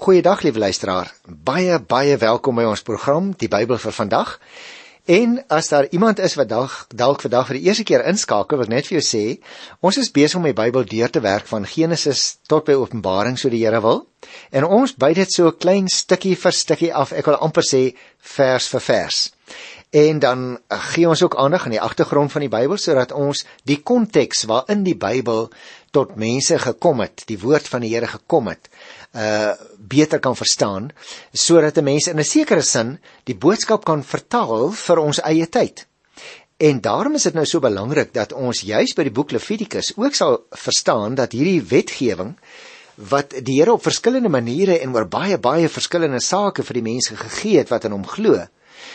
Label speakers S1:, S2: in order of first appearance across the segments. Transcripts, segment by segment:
S1: Goeiedag, liewe luisteraar. Baie welkom by ons program, die Bybel vir vandag. En as daar iemand is wat dalk vandag vir die eerste keer inskakel, wil ek net vir jou sê, ons is besig om die Bybel deur te werk van Genesis tot by Openbaring, so die Here wil. En ons byt dit so klein stukkie vir stukkie af, ek wil amper sê vers vir vers. En dan gee ons ook aandag aan die agtergrond van die Bybel, sodat ons die konteks waarin die Bybel tot mense gekom het, die woord van die Here gekom het, beter kan verstaan, sodat 'n mens in 'n sekere sin die boodskap kan vertaal vir ons eie tyd. En daarom is dit nou so belangrik dat ons juis by die boek Levitikus ook sal verstaan dat hierdie wetgewing wat die Here op verskillende maniere en oor baie verskillende sake vir die mense gegee het wat in hom glo,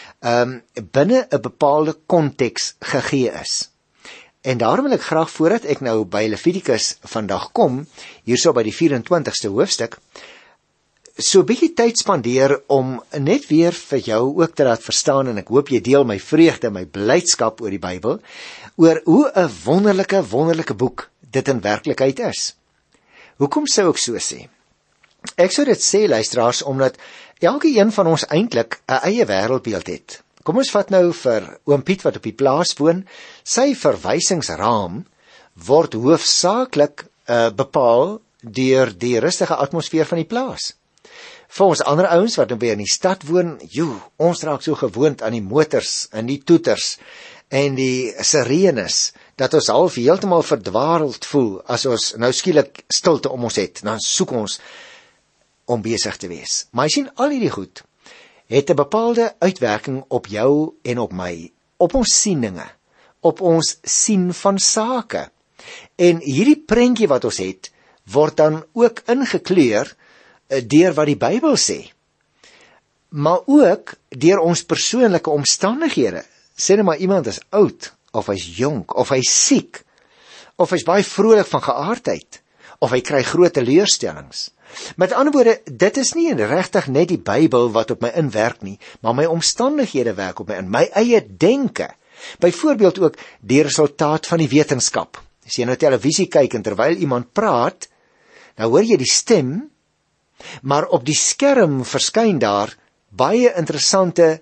S1: binne 'n bepaalde konteks gegee is. En daarom wil ek graag, voordat ek nou by Levitikus vandag kom, hierso by die 24ste hoofstuk, so 'n bietjie tyd spandeer om net weer vir jou ook te laat verstaan, en ek hoop jy deel my vreugde, my blydskap oor die Bybel, oor hoe 'n wonderlike boek dit in werklikheid is. Hoekom sou ek so sê? Ek sou dit sê, luisteraars, omdat elke een van ons eintlik 'n eie wêreldbeeld het. Kom ons vat nou vir oom Piet wat op die plaas woon, sy verwysingsraam word hoofsaaklik bepaal deur die rustige atmosfeer van die plaas. Vir ons ander ouens wat nou weer in die stad woon, ons raak so gewoond aan die motors en die toeters en die sirenes, dat ons half heeltemal verdwaald voel as ons nou skielik stilte om ons het, dan soek ons om besig te wees. Maar jy sien, al hierdie goed het 'n bepaalde uitwerking op jou en op my, op ons sieninge, op ons sien van sake. En hierdie prentjie wat ons het, word dan ook ingekleur deur wat die Bybel sê, maar ook deur ons persoonlike omstandighede. Sê net maar iemand is oud, of hy's jonk, of hy's siek, of hy's baie vrolik van geaardheid, of hy kry groot teleurstellings. Met ander woorde, dit is nie regtig net die Bybel wat op my inwerk nie, maar my omstandighede werk op my in, my eie denke. Byvoorbeeld ook die resultaat van die wetenskap. As jy nou televisie kyk en terwyl iemand praat, nou hoor jy die stem, maar op die skerm verskyn daar baie interessante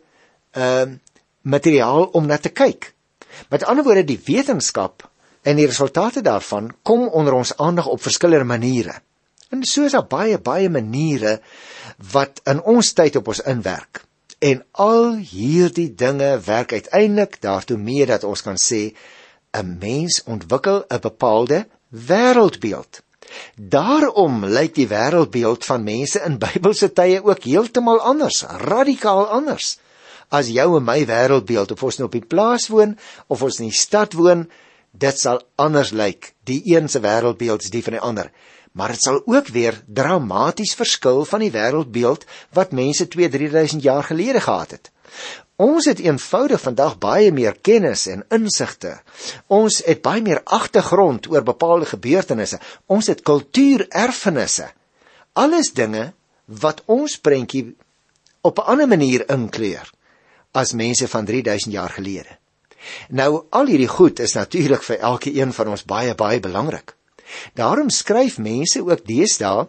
S1: materiaal om na te kyk. Met ander woorde, die wetenskap en die resultate daarvan kom onder ons aandag op verskillende maniere. En so is daar baie maniere wat in ons tyd op ons inwerk. En al hierdie dinge werk uiteindelik daartoe mee dat ons kan sê, 'n mens ontwikkel 'n bepaalde wêreldbeeld. Daarom lyk die wêreldbeeld van mense in Bybelse tye ook heeltemal anders, radikaal anders, as jou en my wêreldbeeld, of ons nou op die plaas woon, of ons in die stad woon, dit sal anders lyk. Die een se wêreldbeeld is die van die ander. Maar dit sal ook weer dramaties verskil van die wêreldbeeld wat mense 2-3 jaar gelede gehad het. Ons het eenvoudig vandag baie meer kennis en insigte. Ons het baie meer agtergrond oor bepaalde gebeurtenisse. Ons het kultuurerfenisse. Alles dinge wat ons prentjie op 'n ander manier inkleur as mense van 3000 jaar gelede. Nou, al hierdie goed is natuurlik vir elke een van ons baie belangrik. Daarom skryf mense ook deesdae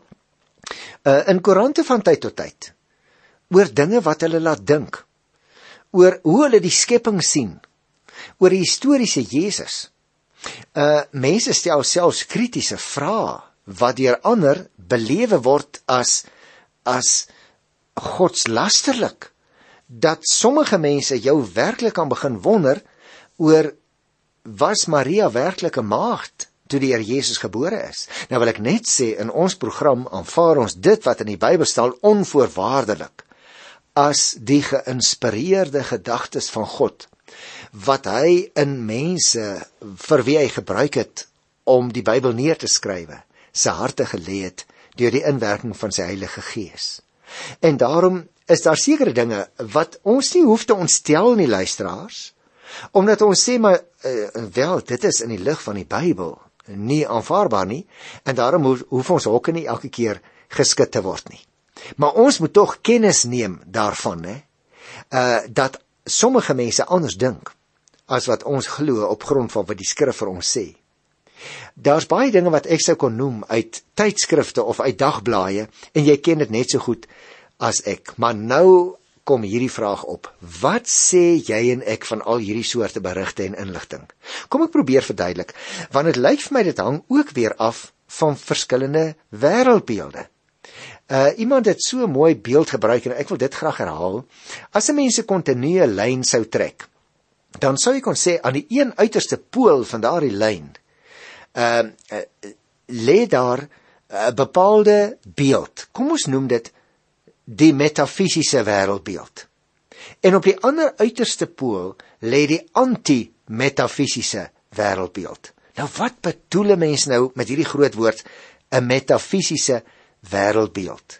S1: in koerante van tyd tot tyd oor dinge wat hulle laat dink, oor hoe hulle die skepping sien, oor die historiese Jesus. Mense stel selfs kritiese vrae wat deur ander belewe word as godslasterlik, dat sommige mense jou werklik kan begin wonder oor, was Maria werklik 'n maagd toe die Here Jesus gebore is? Nou wil ek net sê, in ons program aanvaar ons dit wat in die Bybel staan onvoorwaardelik as die geïnspireerde gedagtes van God, wat hy in mense vir wie hy gebruik het om die Bybel neer te skrywe, sy harte gelê het deur die inwerking van sy Heilige Gees. En daarom is daar sekere dinge wat ons nie hoef te ontstel nie, luisteraars, omdat ons sê, maar wel, dit is in die lig van die Bybel nie aanvaarbaar nie, en daarom hoef ons hokke nie elke keer geskit te word nie. Maar ons moet tog kennis neem daarvan, dat sommige mense anders dink as wat ons glo op grond van wat die skrif vir ons sê. Daar's baie dinge wat ek sou kon noem uit tydskrifte of uit dagblaaie, en jy ken dit net so goed as ek. Maar nou kom hierdie vraag op: wat sê jy en ek van al hierdie soorte berigte en inligting? Kom ek probeer verduidelik, want dit lyk vir my dit hang ook weer af van verskillende wêreldbeelde. Iemand het so 'n mooi beeld gebruik, en ek wil dit graag herhaal. As 'n mens 'n kontinue lyn sou trek, dan sou jy kon sê aan die een uiterste pool van daardie lyn lê daar 'n bepaalde beeld. Kom ons noem dit die metafisiese wêreldbeeld. En op die ander uiterste pool lê die anti-metafisiese wêreldbeeld. Nou wat bedoel 'n mens nou met hierdie groot woord, 'n metafisiese wêreldbeeld?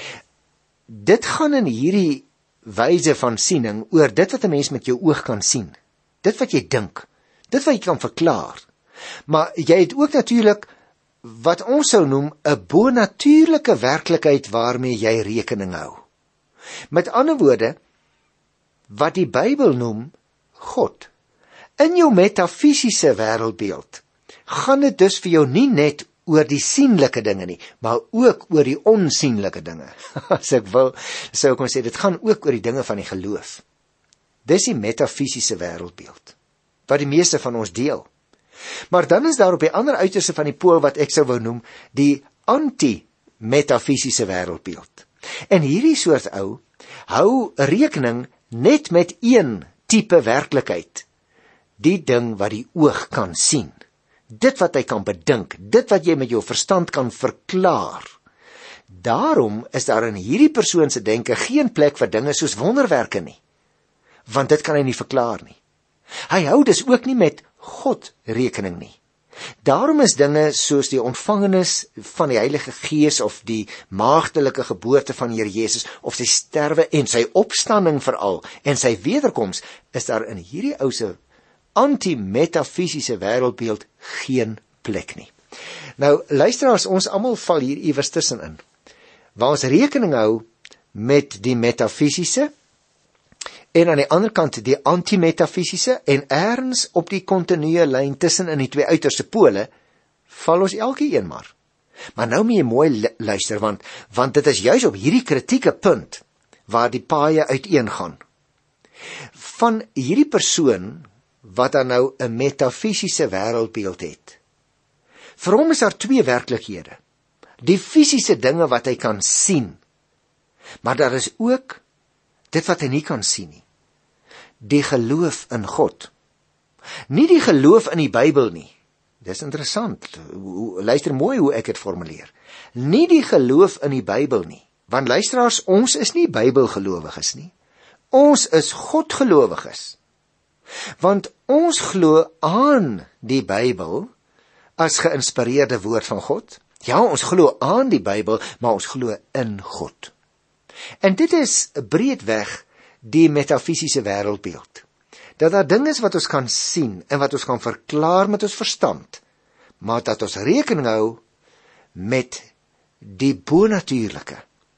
S1: Dit gaan in hierdie wyse van siening oor dit wat 'n mens met jou oog kan sien, dit wat jy dink, dit wat jy kan verklaar. Maar jy het ook natuurlik wat ons sou noem 'n bonatuurlike werklikheid waarmee jy rekening hou. Met ander woorde, wat die Bybel noem God. In jou metafisiese wêreldbeeld gaan dit dus vir jou nie net oor die sienlike dinge nie, maar ook oor die onsienlike dinge. As ek wil, sou ek kon sê, dit gaan ook oor die dinge van die geloof. Dis die metafisiese wêreldbeeld wat die meeste van ons deel. Maar dan is daar op die ander uiterste van die pool wat ek sou wou noem die anti-metafisiese wêreldbeeld. En hierdie soort ou hou rekening net met een tipe werklikheid, die ding wat die oog kan sien, dit wat hy kan bedink, dit wat jy met jou verstand kan verklaar. Daarom is daar in hierdie persoon se denke geen plek vir dinge soos wonderwerke nie, want dit kan hy nie verklaar nie. Hy hou dus ook nie met God rekening nie. Daarom is dinge soos die ontvangenis van die Heilige Gees of die maagdelike geboorte van Here Jesus of sy sterwe en sy opstanding veral en sy wederkoms, is daar in hierdie ou se anti-metafisiese wêreldbeeld geen plek nie. Nou luisteraars, ons almal val hier iewers tussenin, waar ons rekening hou met die metafisiese en aan die ander kant die anti-metafisiese, en ergens op die kontinue lyn tussen in die twee uiterste pole val ons elkeen maar. Maar nou moet jy mooi luister, want dit is juis op hierdie kritieke punt waar die paaie uiteengaan. Van hierdie persoon wat dan nou 'n metafisiese wêreldbeeld het, vir hom is daar twee werklikhede. Die fisiese dinge wat hy kan sien, maar daar is ook dit wat hy nie kan sien nie. Die geloof in God. Nie die geloof in die Bybel nie. Dis interessant. Luister mooi hoe ek dit formuleer. Nie die geloof in die Bybel nie. Want luisteraars, ons is nie Bybelgelowiges nie. Ons is Godgelowiges. Want ons glo aan die Bybel as geïnspireerde woord van God. Ja, ons glo aan die Bybel, maar ons glo in God. En dit is breedweg die metafisiese wêreldbeeld. Dat daar dinge is wat ons kan sien en wat ons kan verklaar met ons verstand, maar dat ons rekening hou met die bonatuurlike.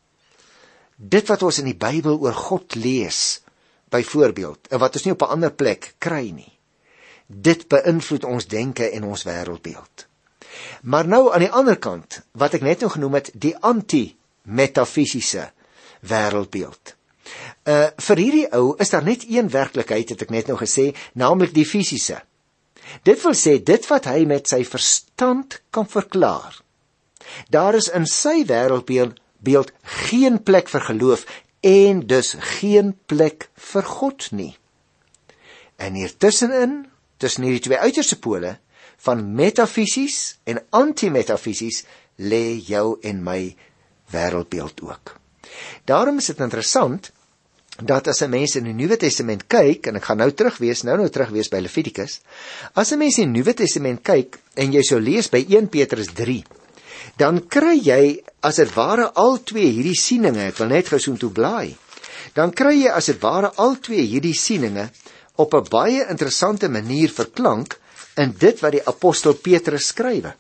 S1: Dit wat ons in die Bybel oor God lees, byvoorbeeld, en wat ons nie op 'n ander plek kry nie. Dit beïnvloed ons denke en ons wêreldbeeld. Maar nou aan die ander kant, wat ek net nou genoem het, die anti-metafisiese wêreldbeeld. Vir hierdie ou is daar net een werklikheid, het ek net nou gesê, naamlik die fisiese. Dit wil sê, dit wat hy met sy verstand kan verklaar. Daar is in sy wêreldbeeld geen plek vir geloof en dus geen plek vir God nie. En hier tussenin, tussen hierdie twee uiterste pole, van metafisies en antimetafisies, lê jou en my wêreldbeeld ook. Daarom is dit interessant, dat as 'n mens in die Nuwe Testament kyk, en ek gaan nou terug wees by Levitikus, as 'n mens in die Nuwe Testament kyk, en jy sou lees by 1 Petrus 3, dan kry jy, as dit ware, al twee hierdie sieninge, ek wil net gou so toe blaai, dan kry jy, as dit ware, al twee hierdie sieninge, op 'n baie interessante manier verklank, in dit wat die apostel Petrus skrywe.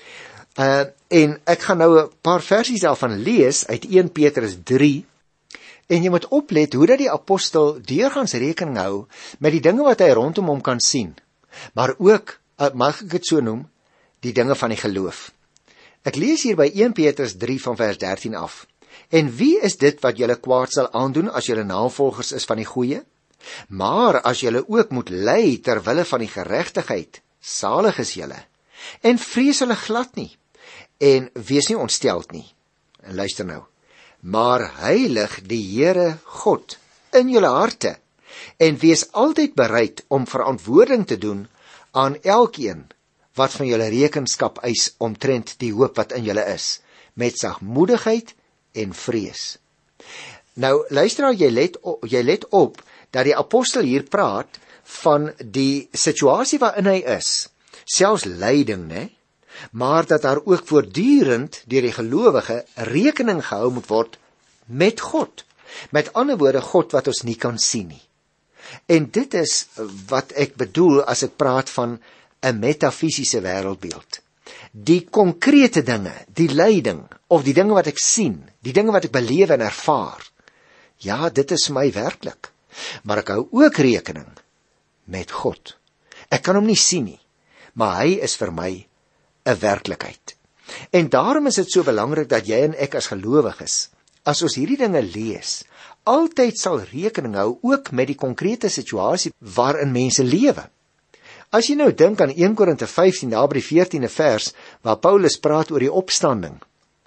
S1: En ek gaan nou 'n paar versies daarvan lees, uit 1 Petrus 3, en jy moet oplet hoe dat die apostel deurgaans rekening hou met die dinge wat hy rondom hom kan sien, maar ook, mag ek dit so noem, die dinge van die geloof. Ek lees hier by 1 Petrus 3 van vers 13 af. En wie is dit wat julle kwaad sal aandoen as julle navolgers is van die goeie? Maar as julle ook moet ly ter wille van die geregtigheid, salig is julle. En vrees hulle glad nie, en wees nie ontsteld nie. En luister nou. Maar heilig die Here God in julle harte, en wees altyd bereid om verantwoording te doen aan elkeen wat van julle rekenskap eis omtrent die hoop wat in julle is, met sagmoedigheid en vrees. Nou, luisteraar, jy let op dat die apostel hier praat van die situasie waarin hy is, selfs lyding, né? Maar dat daar ook voortdurend deur die gelowige rekening gehou moet word met God. Met ander woorde, God wat ons nie kan sien nie. En dit is wat ek bedoel as ek praat van 'n metafisiese wêreldbeeld. Die konkrete dinge, die lyding, of die dinge wat ek sien, die dinge wat ek beleef en ervaar, ja, dit is vir my werklik. Maar ek hou ook rekening met God. Ek kan hom nie sien nie, maar hy is vir my 'n werklikheid. En daarom is dit so belangrik dat jy en ek as gelowiges, as ons hierdie dinge lees, altyd sal rekening hou ook met die konkrete situasie waarin mense lewe. As jy nou dink aan 1 Korinte 15, daar by die 14de vers, waar Paulus praat oor die opstanding,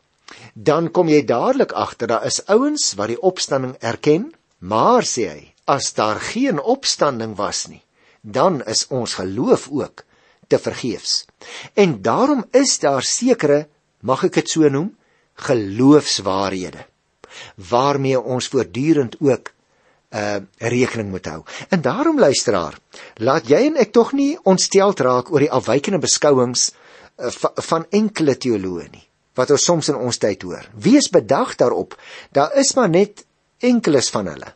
S1: dan kom jy dadelik agter, daar is ouens wat die opstanding erken, maar, sê hy, as daar geen opstanding was nie, dan is ons geloof ook te vergeefs. En daarom is daar sekere, mag ek het so noem, geloofswaarhede, waarmee ons voortdurend ook rekening moet hou. En daarom, luisteraar, laat jy en ek tog nie ontsteld raak oor die afwykende beskouings van enkele teoloë nie, wat ons soms in ons tyd hoor. Wees bedag daarop, daar is maar net enkeles van hulle.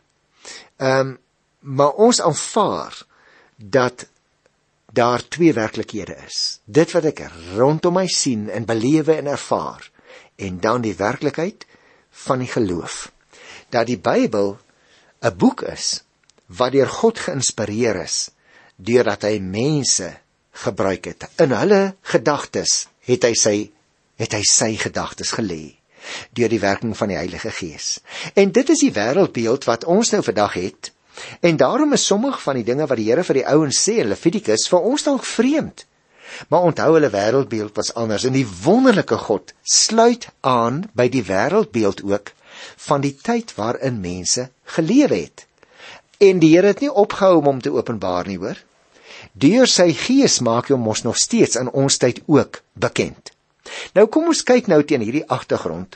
S1: Maar ons aanvaar dat daar twee werklikhede is. Dit wat ek rondom my sien en belewe en ervaar, en dan die werklikheid van die geloof. Dat die Bybel 'n boek is wat deur God geïnspireer is, deurdat hy mense gebruik het. In hulle gedagtes het hy sy gedagtes gelê, deur die werking van die Heilige Gees. En dit is die wêreldbeeld wat ons nou vandag het, en daarom is sommige van die dinge wat die Here vir die ouens sê in Levitikus vir ons dalk vreemd. Maar onthou, hulle wêreldbeeld was anders, en die wonderlike God sluit aan by die wêreldbeeld ook van die tyd waarin mense gelewe het. En die Here het nie opgehou om hom te openbaar nie, hoor. Deur sy Gees maak hy hom ons nog steeds in ons tyd ook bekend. Nou kom ons kyk nou teen hierdie agtergrond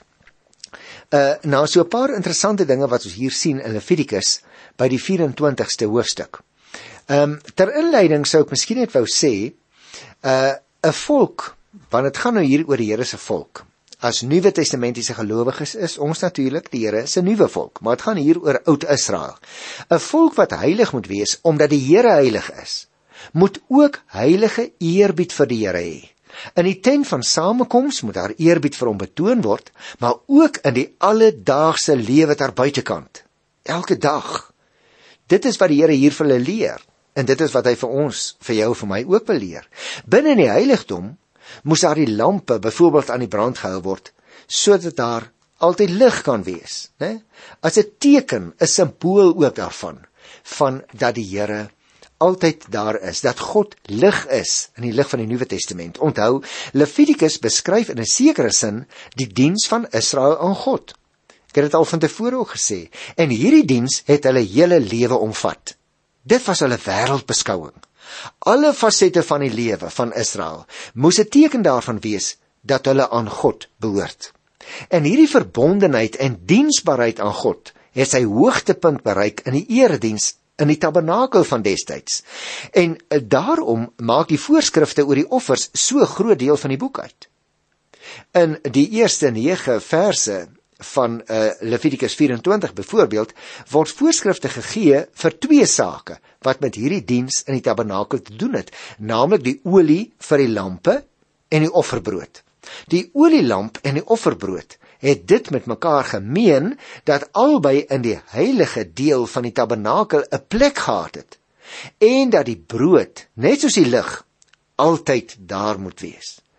S1: na so 'n paar interessante dinge wat ons hier sien in Levitikus by die 24ste hoofstuk. Ter inleiding sou ek miskien net wou sê, 'n volk, want dit gaan nou hier oor die Here se volk. As Nuwe Testamentiese gelowiges is ons natuurlik die Here se nuwe volk, maar dit gaan hier oor Oud Israel. 'n Volk wat heilig moet wees, omdat die Here heilig is, moet ook heilige eerbied vir die Here hê. In die tent van samekoms moet daar eerbied vir hom betoon word, maar ook in die alledaagse lewe daar buitekant. Elke dag. Dit is wat die Here hier vir hulle leer, en dit is wat hy vir ons, vir jou, vir my ook wil leer. Binne in die heiligdom moes daar die lampe byvoorbeeld aan die brand gehou word, sodat daar altyd lig kan wees, né? As 'n teken, 'n simbool ook daarvan, van dat die Here altyd daar is, dat God lig is, in die lig van die Nuwe Testament. Onthou, Levitikus beskryf in 'n sekere sin die diens van Israel aan God. Ek het dit al van tevore ook gesê, en hierdie diens het hulle hele lewe omvat. Dit was hulle wêreldbeskouing. Alle fasette van die lewe van Israel moes 'n teken daarvan wees dat hulle aan God behoort. En hierdie verbondenheid en diensbaarheid aan God het sy hoogtepunt bereik in die erediens in die tabernakel van destyds. En daarom maak die voorskrifte oor die offers so groot deel van die boek uit. In die eerste 9 verse van Levitikus 24 byvoorbeeld, word voorskrifte gegee vir 2 sake wat met hierdie diens in die tabernakel te doen het, naamlik die olie vir die lampe en die offerbrood. Die olielamp en die offerbrood het dit met mekaar gemeen, dat albei in die heilige deel van die tabernakel 'n plek gehad het, en dat die brood, net soos die lig, altyd daar moet wees.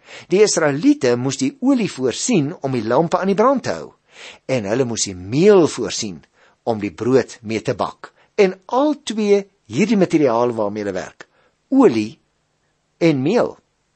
S1: Die Israeliete moes die olie voorsien om die lampe aan die brand te hou, en hulle moes die meel voorsien om die brood mee te bak. En al twee hierdie materiaal waarmee hulle werk, olie en meel,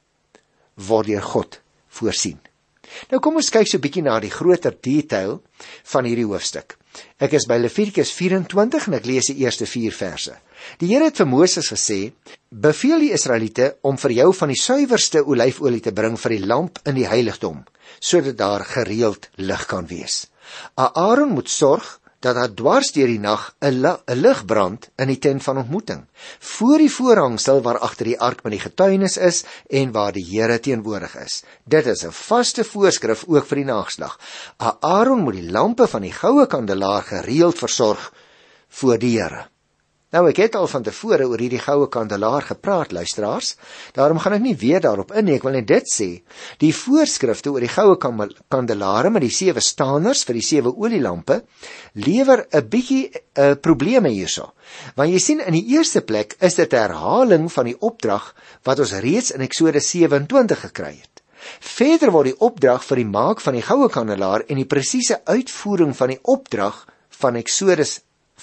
S1: word deur God voorsien. Nou kom ons kyk so 'n bietjie na die groter detail van hierdie hoofstuk. Ek is by Levitikus 24 en ek lees die eerste 4 verse. Die Here het vir Moses gesê, beveel die Israeliete om vir jou van die suiwerste olyfolie te bring vir die lamp in die heiligdom, sodat daar gereeld lig kan wees. Aaron moet sorg dat daar dwars deur die nag 'n lig brand in die tent van ontmoeting, voor die voorhangsel waar agter die ark met die getuienis is en waar die Here teenwoordig is. Dit is 'n vaste voorskrif ook vir die nageslag. Aaron moet die lampe van die goue kandelaar gereeld versorg voor die Here. Nou, ek het al van tevore oor hierdie goue kandelaar gepraat, luisteraars. Daarom gaan ek nie weer daarop in nie. Ek wil net dit sê. Die voorskrifte oor die goue kandelare met die 7 staanders vir die 7 olielampe lewer 'n bietjie probleme hierso. Want jy sien, in die eerste plek is dit 'n herhaling van die opdrag wat ons reeds in Eksodus 27 gekry het. Verder word die opdrag vir die maak van die goue kandelaar en die presiese uitvoering van die opdrag van Eksodus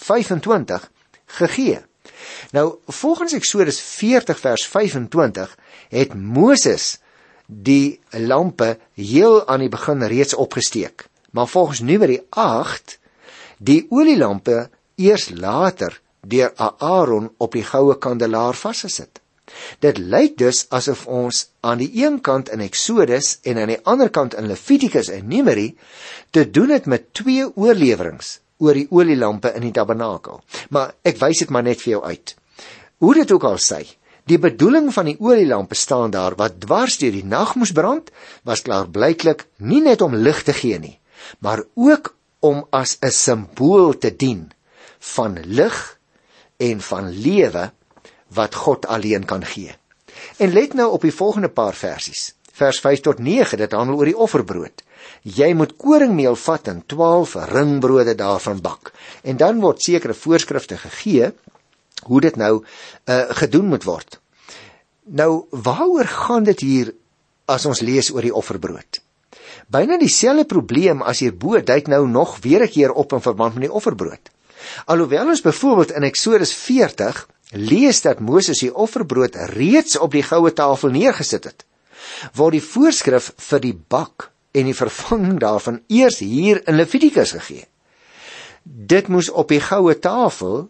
S1: 25 gegee. Nou, volgens Eksodus 40 vers 25 het Moses die lampe heel aan die begin reeds opgesteek. Maar volgens Numeri 8 die olielampe eers later deur Aaron op die goue kandelaar vasgesit. Dit lyk dus asof ons aan die een kant in Eksodus en aan die ander kant in Levitikus en Numeri te doen het met 2 oorleweringe oor die olielampe in die tabernakel. Maar ek wys dit maar net vir jou uit. Hoe dit ook al sy, die bedoeling van die olielampe staan daar wat dwars deur die nag moes brand, was klaarblyklik nie net om lig te gee nie, maar ook om as 'n simbool te dien van lig en van lewe wat God alleen kan gee. En let nou op die volgende paar versies. Vers 5 tot 9, dit handel oor die offerbrood. Jy moet koringmeel vat en 12 ringbrode daarvan bak. En dan word sekere voorskrifte gegee hoe dit nou gedoen moet word. Nou, waaroor gaan dit hier as ons lees oor die offerbrood? Byna dieselfde probleem as hierbo duik nou nog weer 'n keer op in verband met die offerbrood. Alhoewel ons byvoorbeeld in Eksodus 40 lees dat Moses die offerbrood reeds op die goue tafel neergesit het, word die voorskrif vir die bak en die vervanging daarvan eers hier in Levitikus gegee. Dit moes op die goue tafel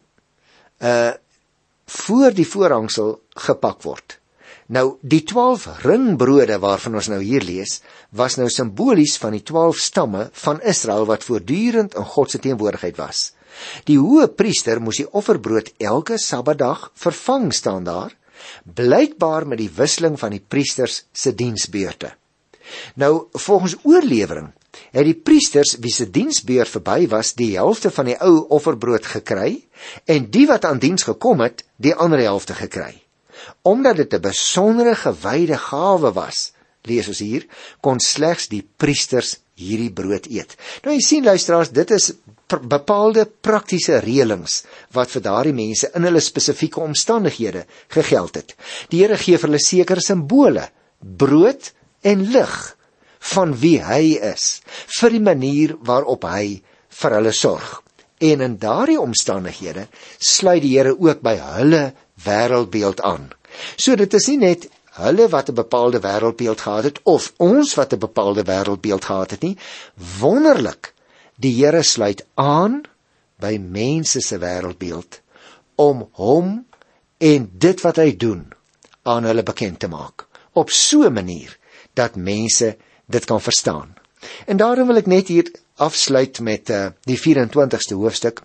S1: voor die voorhangsel gepak word. Nou, die 12 ringbrode waarvan ons nou hier lees, was nou simbolies van die 12 stamme van Israel wat voortdurend in God se teenwoordigheid was. Die hoë priester moes die offerbrood elke Sabbatdag vervang, staan daar, blykbaar met die wisseling van die priesters se diensbeurte. Nou, volgens oorlewering het die priesters wie se diensbeurt verby was, die helfte van die ou offerbrood gekry en die wat aan diens gekom het, die ander helfte gekry. Omdat dit 'n besondere gewyde gawe was, lees ons hier, kon slegs die priesters hierdie brood eet. Nou jy sien, luisteraars, dit is bepaalde praktiese reëlings wat vir daardie mense in hulle spesifieke omstandighede gegeld het. Die Here gee vir hulle sekere simbole, brood en lig van wie hy is, vir die manier waarop hy vir hulle sorg. En in daardie omstandighede sluit die Here ook by hulle wêreldbeeld aan. So dit is nie net hulle wat 'n bepaalde wêreldbeeld gehad het, of ons wat 'n bepaalde wêreldbeeld gehad het nie. Wonderlik, die Here sluit aan by mense se wêreldbeeld om hom en dit wat hy doen aan hulle bekend te maak, op so 'n manier dat mense dit kan verstaan. En daarom wil ek net hier afsluit met die 24ste hoofstuk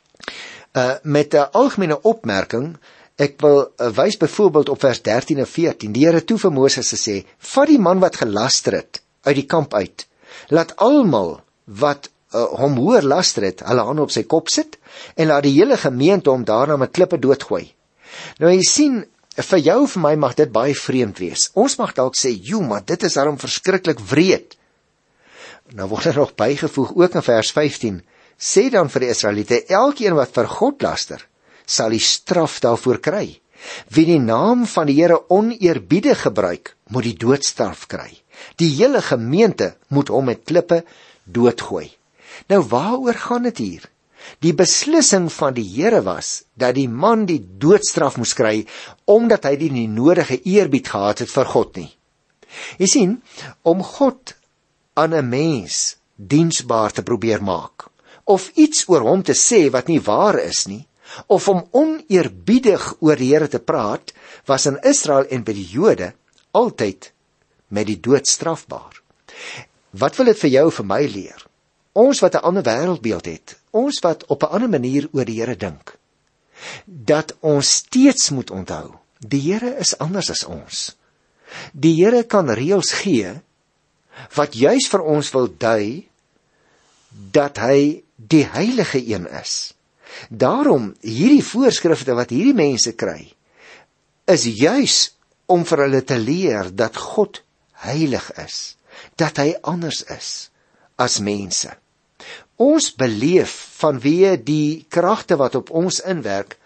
S1: met 'n algemene opmerking. Ek wil wys byvoorbeeld op vers 13 en 14. Die Here toe vir Moses gesê, vat die man wat gelaster het uit die kamp uit, laat almal wat hom hoor laster het, hulle hande op sy kop sit, en laat die hele gemeente hom daarna met klippe doodgooi. Nou jy sien, vir jou en vir my mag dit baie vreemd wees. Ons mag dalk sê, maar dit is daarom verskriklik wreed. Nou word nog bygevoeg, ook in vers 15, sê dan vir die Israeliete, elkeen wat vir God laster, sal die straf daarvoor kry. Wie die naam van die Here oneerbiedig gebruik, moet die doodstraf kry. Die hele gemeente moet hom met klippe doodgooi. Nou waaroor gaan dit hier? Die beslissing van die Here was dat die man die doodstraf moes kry, omdat hy die nodige eerbied gehad het vir God nie. Jy sien, om God aan 'n mens diensbaar te probeer maak, of iets oor hom te sê wat nie waar is nie, of om oneerbiedig oor die Here te praat, was in Israel en by die Jode altyd met die dood strafbaar. Wat wil dit vir jou en vir my leer? Ons wat 'n ander wêreldbeeld het, ons wat op 'n ander manier oor die Here dink, dat ons steeds moet onthou, die Here is anders as ons. Die Here kan reëls gee, wat juis vir ons wil dui, dat hy die heilige een is. Daarom, hierdie voorskrifte wat hierdie mense kry, is juis om vir hulle te leer dat God heilig is, dat hy anders is as mense. Ons beleef vanweë die kragte wat op ons inwerk,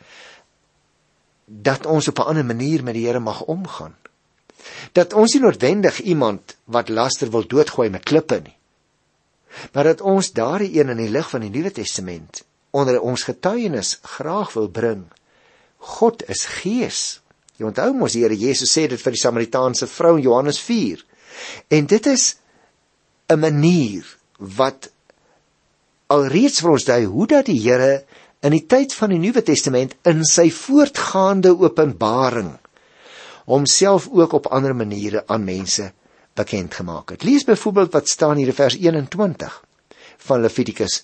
S1: dat ons op 'n ander manier met die Here mag omgaan. Dat ons nie noodwendig iemand wat laster wil doodgooi met klippe nie, maar dat ons daardie een in die lig van die Nuwe Testament onder ons getuienis graag wil bring. God is gees. Jy onthou mos die Here Jesus sê dit vir die Samaritaanse vrou in Johannes 4. En dit is 'n manier wat alreeds vir ons dui hoe dat die Here in die tyd van die Nuwe Testament in sy voortgaande openbaring homself ook op ander maniere aan mense bekend gemaak het. Lees byvoorbeeld wat staan hier in vers 21 van Levitikus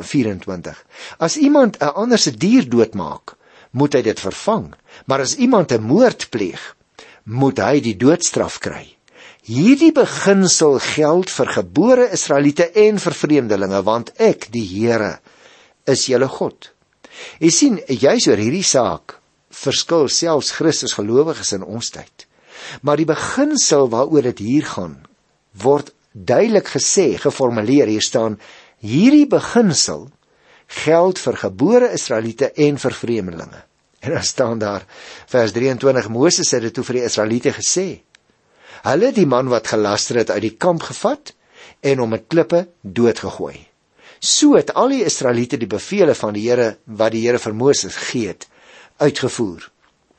S1: 24. As iemand 'n ander se dier doodmaak, moet hy dit vervang, maar as iemand 'n moord pleeg, moet hy die doodstraf kry. Hierdie beginsel geld vir gebore Israeliete en vir vreemdelinge, want ek, die Here, is julle God. Jy sien, juis oor hierdie saak verskil selfs Christus gelowiges in ons tyd. Maar die beginsel waaroor dit hier gaan, word duidelik gesê, geformuleer, hier staan, hierdie beginsel geld vir gebore Israeliete en vir vreemdelinge. En dan staan daar, vers 23, Moses het dit toe vir die Israeliete gesê. Hulle het die man wat gelaster het uit die kamp gevat en hom met klippe doodgegooi. So het al die Israeliete die bevele van die Here wat die Here vir Moses gegee het, uitgevoer.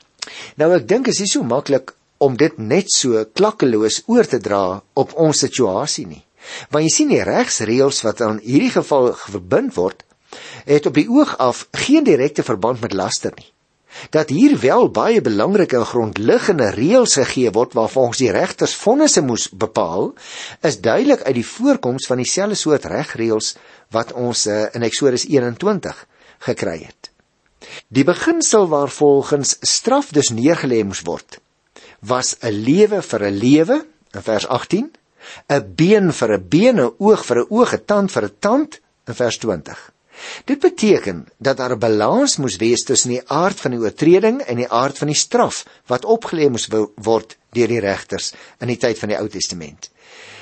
S1: Nou ek dink is nie so maklik om dit net so klakkeloos oor te dra op ons situasie nie. Want jy sien die regsreëls wat aan hierdie geval verbind word, het op die oog af geen direkte verband met laster nie. Dat hier wel baie belangrike en grondliggende reëls gegee word waarvan ons die regters vonnisse moes bepaal, is duidelik uit die voorkoms van dieselfde soort regreëls wat ons in Eksodus 21 gekry het. Die beginsel waarvolgens straf dus neergelê moes word, was 'n lewe vir 'n lewe, in vers 18, 'n been vir 'n been, 'n oog vir 'n oog, 'n tand vir 'n tand, in vers 20. Dit beteken dat daar 'n balans moes wees tussen die aard van die oortreding en die aard van die straf wat opgelê moes word deur die regters in die tyd van die Ou Testament.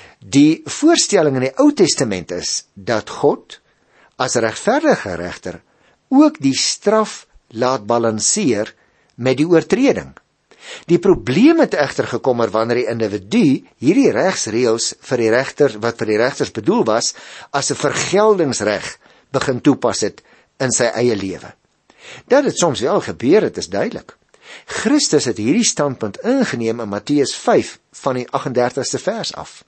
S1: Die voorstelling in die Ou Testament is dat God as regverdige regter ook die straf laat balanseer met die oortreding. Die probleem het egter gekom wanneer die individu hierdie regsreëls vir die regter wat vir die regters bedoel was as 'n vergeldingsreg begin toepas het in sy eie lewe. Dat dit soms wel gebeur het, is duidelik. Christus het hierdie standpunt ingeneem in Matteus 5 van die 38ste vers af.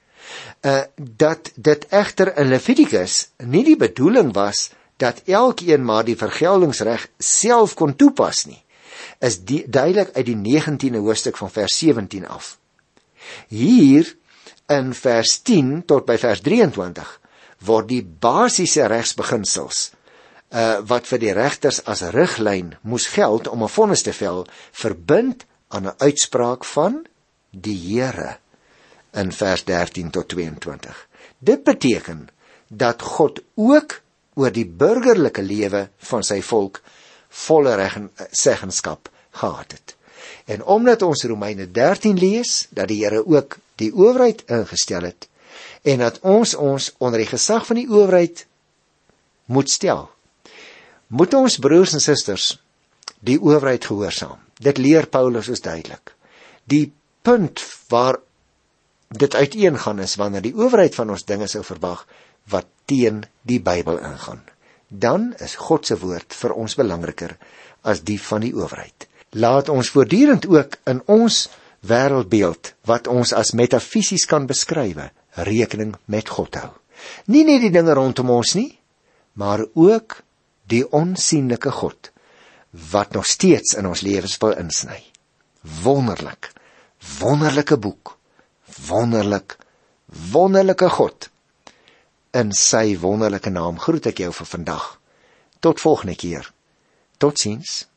S1: Dat dit egter in Levitikus nie die bedoeling was dat elkeen maar die vergeldingsreg self kon toepas nie, is duidelik uit die 19e hoofstuk van vers 17 af. Hier in vers 10 tot by vers 23 word die basiese regsbeginsels wat vir die regters as riglyn moes geld om 'n vonnis te vel, verbind aan 'n uitspraak van die Here in vers 13 tot 22. Dit beteken dat God ook oor die burgerlike lewe van sy volk volle seggenskap gehad het. En omdat ons Romeine 13 lees, dat die Here ook die owerheid ingestel het, en dat ons onder die gesag van die owerheid moet stel, moet ons broers en susters die owerheid gehoorsaam. Dit leer Paulus is duidelik. Die punt waar dit uiteengaan is wanneer die owerheid van ons dinge sou verwag wat teen die Bybel ingaan. Dan is God se woord vir ons belangriker as die van die owerheid. Laat ons voortdurend ook in ons wêreldbeeld wat ons as metafisies kan beskryf, rekening met God hou. Nie net die dinge rondom ons nie, maar ook die onsigbare God wat nog steeds in ons lewens wil insny. Wonderlik, wonderlike boek, wonderlike God. In sy wonderlike naam groet ek jou vir vandag. Tot volgende keer. Totsiens.